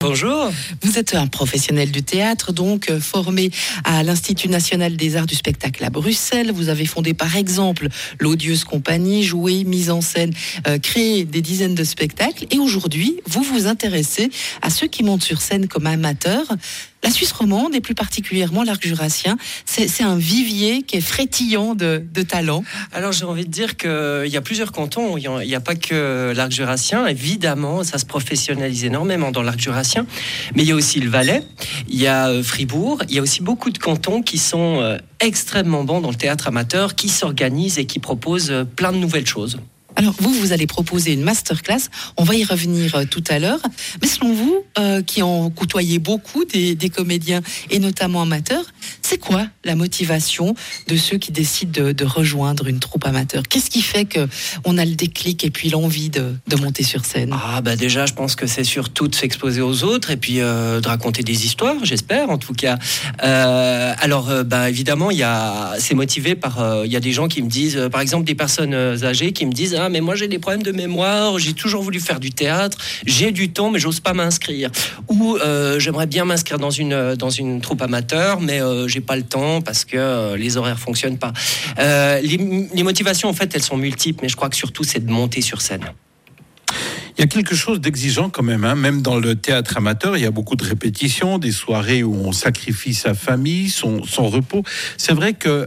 Bonjour. Vous êtes un professionnel du théâtre, donc formé à l'Institut national des arts du spectacle à Bruxelles. Vous avez fondé par exemple l'Odieuse Compagnie, joué, mise en scène, créé des dizaines de spectacles. Et aujourd'hui, vous vous intéressez à ceux qui montent sur scène comme amateurs. La Suisse romande, et plus particulièrement l'arc jurassien, c'est un vivier qui est frétillant de talents. Alors j'ai envie de dire qu'il y a plusieurs cantons, il n'y a pas que l'arc jurassien. Évidemment, ça se professionnalise énormément dans l'arc jurassien, mais il y a aussi le Valais, il y a Fribourg, il y a aussi beaucoup de cantons qui sont extrêmement bons dans le théâtre amateur, qui s'organisent et qui proposent plein de nouvelles choses. Alors vous allez proposer une masterclass, on va y revenir tout à l'heure, mais selon vous, qui en côtoyez beaucoup des comédiens et notamment amateurs, c'est quoi la motivation de ceux qui décident de rejoindre une troupe amateur ? Qu'est-ce qui fait qu'on a le déclic et puis l'envie de monter sur scène ? Déjà, je pense que c'est surtout de s'exposer aux autres et puis de raconter des histoires, j'espère en tout cas. Évidemment, c'est motivé par... Il y a des gens qui me disent, par exemple des personnes âgées qui me disent « Ah, mais moi j'ai des problèmes de mémoire, j'ai toujours voulu faire du théâtre, j'ai du temps mais j'ose pas m'inscrire. » Ou j'aimerais bien m'inscrire dans une troupe amateur, mais j'ai pas le temps parce que les horaires fonctionnent pas. Les motivations, en fait, elles sont multiples, mais je crois que surtout, c'est de monter sur scène. Il y a quelque chose d'exigeant quand même, hein. Même dans le théâtre amateur, il y a beaucoup de répétitions, des soirées où on sacrifie sa famille, son repos. C'est vrai que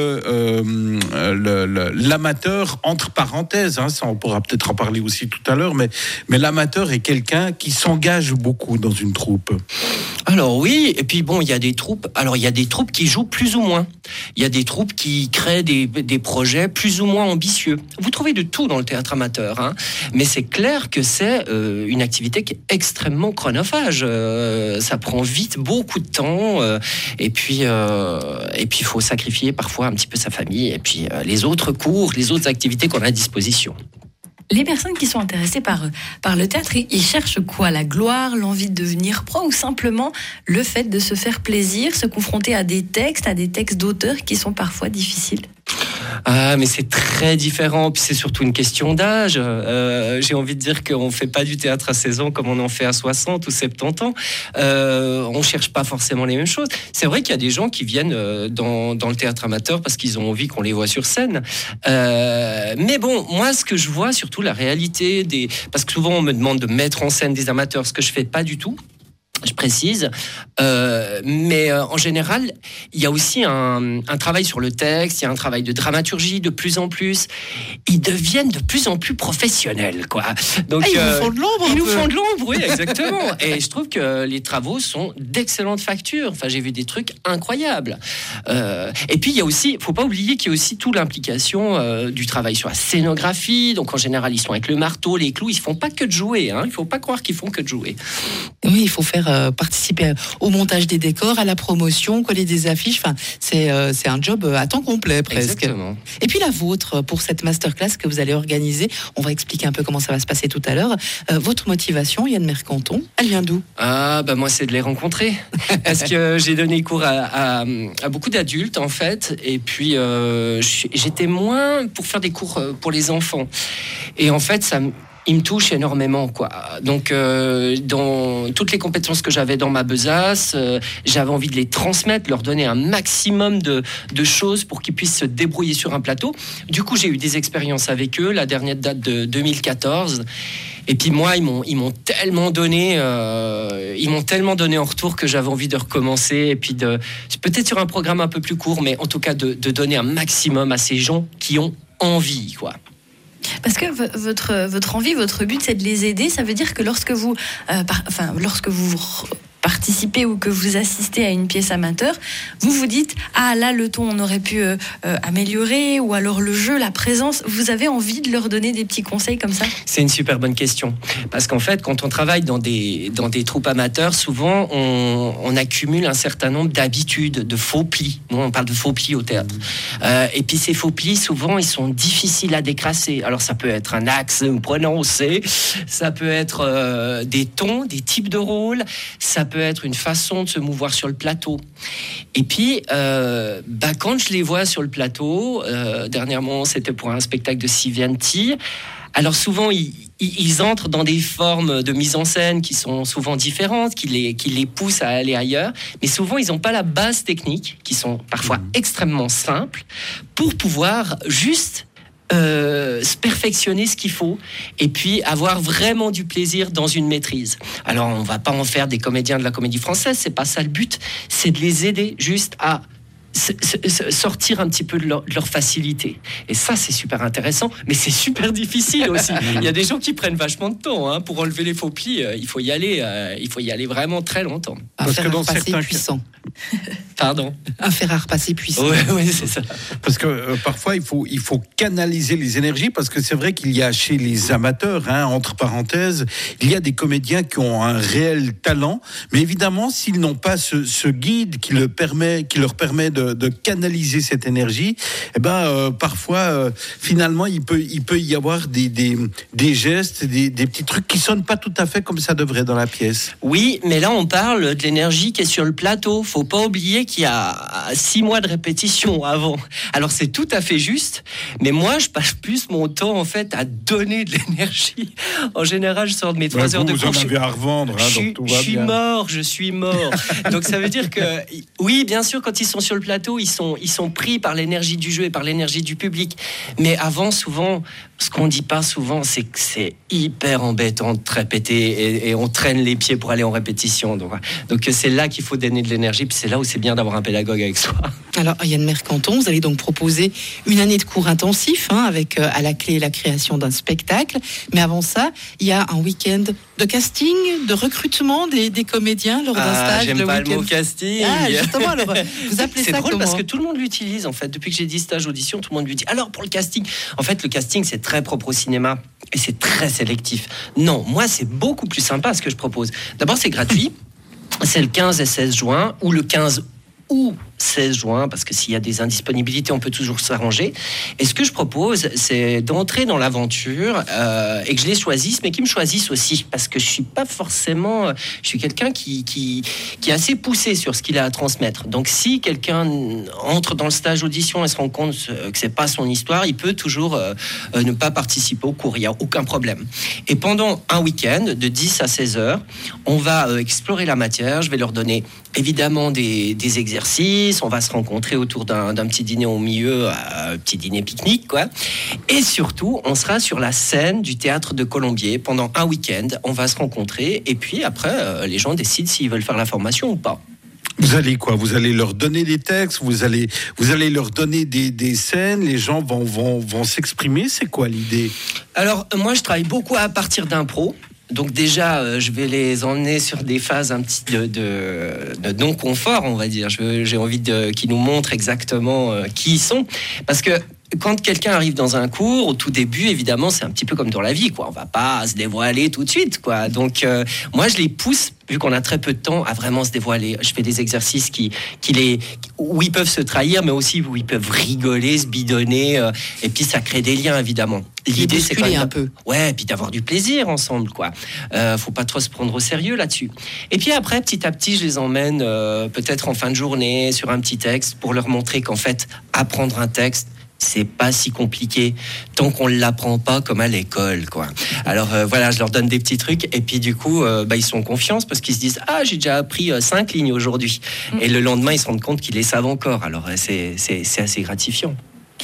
l'amateur, entre parenthèses, hein, ça on pourra peut-être en parler aussi tout à l'heure, mais l'amateur est quelqu'un qui s'engage beaucoup dans une troupe. Alors oui, et puis bon, il y a des troupes qui jouent plus ou moins. Il y a des troupes qui créent des projets plus ou moins ambitieux. Vous trouvez de tout dans le théâtre amateur, hein, mais c'est clair que c'est une activité qui est extrêmement chronophage. Ça prend vite beaucoup de temps, et puis il faut sacrifier parfois un petit peu sa famille, et puis les autres cours, les autres activités qu'on a à disposition. Les personnes qui sont intéressées par le théâtre, ils cherchent quoi ? La gloire, l'envie de devenir pro, ou simplement le fait de se faire plaisir, se confronter à des textes d'auteurs qui sont parfois difficiles ? Ah, mais c'est très différent, puis c'est surtout une question d'âge. J'ai envie de dire qu'on ne fait pas du théâtre à 16 ans comme on en fait à 60 ou 70 ans. On ne cherche pas forcément les mêmes choses. C'est vrai qu'il y a des gens qui viennent dans le théâtre amateur parce qu'ils ont envie qu'on les voit sur scène. Mais bon, moi, ce que je vois, surtout la réalité parce que souvent on me demande de mettre en scène des amateurs, ce que je ne fais pas du tout. Je précise, mais en général, il y a aussi un travail sur le texte, il y a un travail de dramaturgie de plus en plus. Ils deviennent de plus en plus professionnels, quoi. Donc, ils nous font de l'ombre. Ils nous font de l'ombre, oui, exactement. Et je trouve que les travaux sont d'excellente facture. Enfin, j'ai vu des trucs incroyables. Et puis, il y a aussi, faut pas oublier qu'il y a aussi toute l'implication du travail sur la scénographie. Donc, en général, ils sont avec le marteau, les clous. Ils font pas que de jouer. Hein. Il faut pas croire qu'ils font que de jouer. Oui, il faut faire participer au montage des décors, à la promotion, coller des affiches. Enfin, c'est un job à temps complet presque. Exactement. Et puis la vôtre, pour cette masterclass que vous allez organiser, on va expliquer un peu comment ça va se passer tout à l'heure. Votre motivation, Yann Mercanton, elle vient d'où ? Moi, c'est de les rencontrer. Parce que j'ai donné cours à beaucoup d'adultes, en fait. Et puis, j'étais moins pour faire des cours pour les enfants. Et en fait, il me touche énormément, quoi. Donc, dans toutes les compétences que j'avais dans ma besace, j'avais envie de les transmettre, leur donner un maximum de choses pour qu'ils puissent se débrouiller sur un plateau. Du coup, j'ai eu des expériences avec eux. La dernière date de 2014. Et puis moi, ils m'ont tellement donné en retour que j'avais envie de recommencer. Et puis peut-être sur un programme un peu plus court, mais en tout cas de donner un maximum à ces gens qui ont envie, quoi. Parce que votre envie, votre but, c'est de les aider. Ça veut dire que lorsque vous participez ou que vous assistez à une pièce amateur, vous vous dites « Ah, là, le ton, on aurait pu améliorer » ou alors le jeu, la présence. Vous avez envie de leur donner des petits conseils comme ça ? C'est une super bonne question. Parce qu'en fait, quand on travaille dans des troupes amateurs, souvent, on accumule un certain nombre d'habitudes, de faux plis. Nous, on parle de faux plis au théâtre. Et puis, ces faux plis, souvent, ils sont difficiles à décrasser. Alors, ça peut être un axe prononcé, ça peut être des tons, des types de rôles, ça peut être une façon de se mouvoir sur le plateau. Et puis, quand je les vois sur le plateau, dernièrement, c'était pour un spectacle de Sivianti. Alors souvent, ils entrent dans des formes de mise en scène qui sont souvent différentes, qui les poussent à aller ailleurs. Mais souvent, ils n'ont pas la base technique, qui sont parfois extrêmement simples, pour pouvoir juste se perfectionner ce qu'il faut et puis avoir vraiment du plaisir dans une maîtrise. Alors, on ne va pas en faire des comédiens de la Comédie Française, c'est pas ça le but, c'est de les aider juste à sortir un petit peu de leur facilité. Et ça, c'est super intéressant, mais c'est super difficile aussi. Il y a des gens qui prennent vachement de temps pour enlever les faux plis. Il faut y aller vraiment très longtemps. Parce que dans certains puissant. Pardon. Un fer à repasser puissant. Oui, c'est ça. Parce que parfois, il faut canaliser les énergies, parce que c'est vrai qu'il y a chez les amateurs, entre parenthèses, il y a des comédiens qui ont un réel talent, mais évidemment, s'ils n'ont pas ce guide qui leur permet de canaliser cette énergie, parfois, finalement, il peut y avoir des gestes, des petits trucs qui sonnent pas tout à fait comme ça devrait dans la pièce. Oui, mais là, on parle de l'énergie qui est sur le plateau. Faut pas oublier qu'il y a 6 mois de répétition avant. Alors, c'est tout à fait juste, mais moi, je passe plus mon temps, en fait, à donner de l'énergie. En général, je sors de mes 3 heures de cours. Vous en avez à revendre, donc tout va bien. Je suis mort. Donc, ça veut dire que, oui, bien sûr, quand ils sont sur le plateau, ils sont pris par l'énergie du jeu et par l'énergie du public. Mais avant, souvent, ce qu'on dit pas souvent, c'est que c'est hyper embêtant de répéter et on traîne les pieds pour aller en répétition. Donc c'est là qu'il faut donner de l'énergie, puis c'est là où c'est bien d'avoir un pédagogue avec soi. Alors, Yann Mercanton, vous allez donc proposer une année de cours intensifs, avec à la clé la création d'un spectacle. Mais avant ça, il y a un week-end de casting, de recrutement des comédiens lors d'un stage. J'aime pas le mot casting. Justement, alors, vous appelez c'est ça drôle comment ? Parce que tout le monde l'utilise, en fait. Depuis que j'ai dit stage audition, tout le monde lui dit alors pour le casting. En fait, le casting, c'est très propre au cinéma et c'est très sélectif. Non, moi, c'est beaucoup plus sympa ce que je propose. D'abord, c'est gratuit. C'est le 15 et 16 juin ou le 15 ou 16 juin, parce que s'il y a des indisponibilités, on peut toujours s'arranger. Et ce que je propose, c'est d'entrer dans l'aventure et que je les choisisse, mais qu'ils me choisissent aussi, parce que je suis pas forcément... Je suis quelqu'un qui est assez poussé sur ce qu'il a à transmettre. Donc, si quelqu'un entre dans le stage audition et se rend compte que c'est pas son histoire, il peut toujours ne pas participer au cours. Il n'y a aucun problème. Et pendant un week-end, de 10 à 16 heures, on va explorer la matière. Je vais leur donner évidemment des exercices. On va se rencontrer autour d'un petit dîner au milieu, un petit dîner pique-nique, quoi. Et surtout, on sera sur la scène du théâtre de Colombier pendant un week-end. On va se rencontrer et puis après, les gens décident s'ils veulent faire la formation ou pas. Vous allez quoi ? Vous allez leur donner des textes, vous allez leur donner des scènes, les gens vont s'exprimer. C'est quoi l'idée ? Alors, moi, je travaille beaucoup à partir d'impro. Donc déjà, je vais les emmener sur des phases un petit de non-confort, on va dire. J'ai envie qu'ils nous montrent exactement qui ils sont. Parce que quand quelqu'un arrive dans un cours, au tout début, évidemment, c'est un petit peu comme dans la vie, quoi. On va pas se dévoiler tout de suite, quoi. Donc, moi, je les pousse, vu qu'on a très peu de temps, à vraiment se dévoiler. Je fais des exercices où ils peuvent se trahir, mais aussi où ils peuvent rigoler, se bidonner, et puis ça crée des liens, évidemment. L'idée, c'est quand même un peu. Ouais, et puis d'avoir du plaisir ensemble, quoi. Faut pas trop se prendre au sérieux là-dessus. Et puis après, petit à petit, je les emmène peut-être en fin de journée sur un petit texte pour leur montrer qu'en fait, apprendre un texte, c'est pas si compliqué tant qu'on l'apprend pas comme à l'école, quoi. Alors voilà, je leur donne des petits trucs et puis du coup, ils sont en confiance parce qu'ils se disent j'ai déjà appris 5 lignes aujourd'hui. Et le lendemain, ils se rendent compte qu'ils les savent encore. Alors c'est assez gratifiant.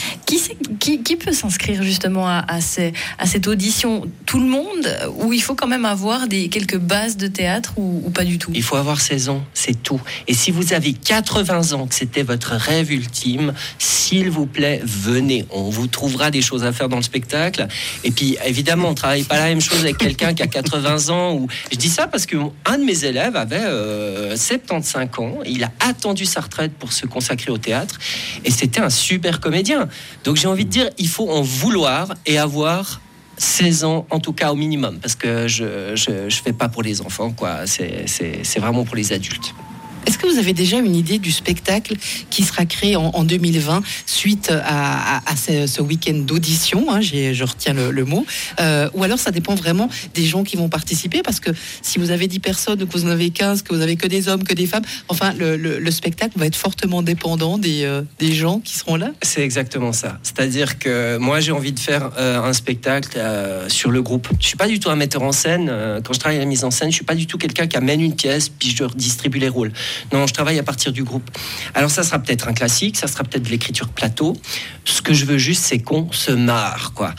Qui peut s'inscrire justement à cette audition ? Tout le monde ? Ou il faut quand même avoir quelques bases de théâtre ou pas du tout ? Il faut avoir 16 ans, c'est tout. Et si vous avez 80 ans, que c'était votre rêve ultime, s'il vous plaît, venez. On vous trouvera des choses à faire dans le spectacle. Et puis, évidemment, on ne travaille pas la même chose avec quelqu'un qui a 80 ans. Je dis ça parce qu'un de mes élèves avait 75 ans. Il a attendu sa retraite pour se consacrer au théâtre. Et c'était un super comédien. Donc j'ai envie de dire, il faut en vouloir et avoir 16 ans, en tout cas au minimum, parce que je fais pas pour les enfants, quoi. C'est vraiment pour les adultes. Est-ce que vous avez déjà une idée du spectacle qui sera créé en 2020 suite à ce week-end d'audition, hein, je retiens le mot, ou alors ça dépend vraiment des gens qui vont participer, parce que si vous avez 10 personnes, que vous en avez 15, que vous avez que des hommes, que des femmes, enfin le spectacle va être fortement dépendant des gens qui seront là. C'est exactement ça. C'est-à-dire que moi j'ai envie de faire un spectacle sur le groupe. Je suis pas du tout un metteur en scène. Quand je travaille à la mise en scène, je suis pas du tout quelqu'un qui amène une pièce puis je distribue les rôles. Non, je travaille à partir du groupe. Alors ça sera peut-être un classique, ça sera peut-être de l'écriture plateau. Ce que je veux juste, c'est qu'on se marre, quoi.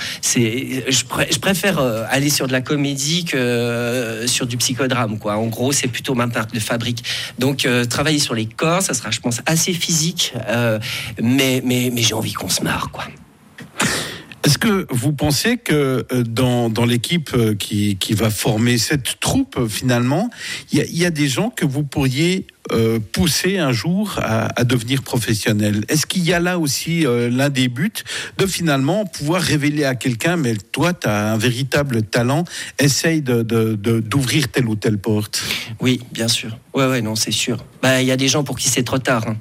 Je préfère aller sur de la comédie que sur du psychodrame, quoi. En gros, c'est plutôt ma marque de fabrique. Donc travailler sur les corps, ça sera, je pense, assez physique, mais j'ai envie qu'on se marre, quoi. Est-ce que vous pensez que dans l'équipe qui va former cette troupe, finalement, il y a des gens que vous pourriez pousser un jour à devenir professionnel? Est-ce qu'il y a là aussi l'un des buts de finalement pouvoir révéler à quelqu'un, mais toi, tu as un véritable talent, essaye d'ouvrir telle ou telle porte? Oui, bien sûr. Ouais, non, c'est sûr. Il y a des gens pour qui c'est trop tard. Hein.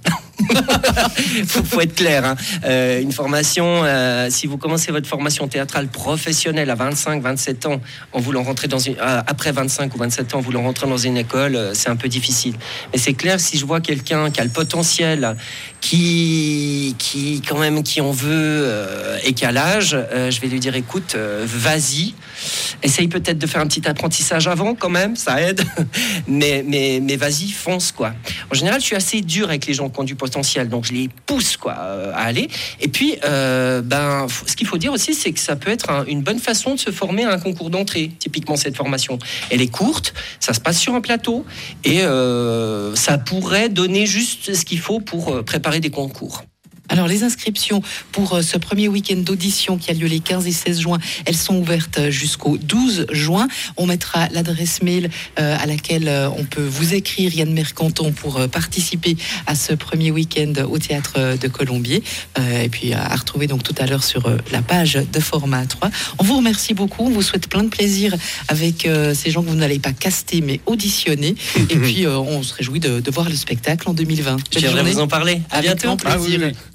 faut être clair. Hein. Une formation, si vous commencez votre formation théâtrale professionnelle à 25, 27 ans, en voulant rentrer après 25 ou 27 ans, en voulant rentrer dans une école, c'est un peu difficile. Mais c'est clair, si je vois quelqu'un qui a le potentiel, qui en veut et qui a l'âge, je vais lui dire, écoute, vas-y. Essaye peut-être de faire un petit apprentissage avant quand même, ça aide. mais vas-y, fonce, quoi. En général, je suis assez dur avec les gens qui ont du potentiel, donc je les pousse, quoi, à aller. Et puis, ce qu'il faut dire aussi, c'est que ça peut être une bonne façon de se former à un concours d'entrée. Typiquement, cette formation, elle est courte, ça se passe sur un plateau, et ça pourrait donner juste ce qu'il faut pour préparer des concours. Alors, les inscriptions pour ce premier week-end d'audition qui a lieu les 15 et 16 juin, elles sont ouvertes jusqu'au 12 juin. On mettra l'adresse mail à laquelle on peut vous écrire, Yann Mercanton, pour participer à ce premier week-end au Théâtre de Colombier. Et puis à retrouver donc tout à l'heure sur la page de Format 3. On vous remercie beaucoup, on vous souhaite plein de plaisir avec ces gens que vous n'allez pas caster mais auditionner. Et puis on se réjouit de voir le spectacle en 2020. Je viendrai vous en parler. À bientôt. Avec grand plaisir.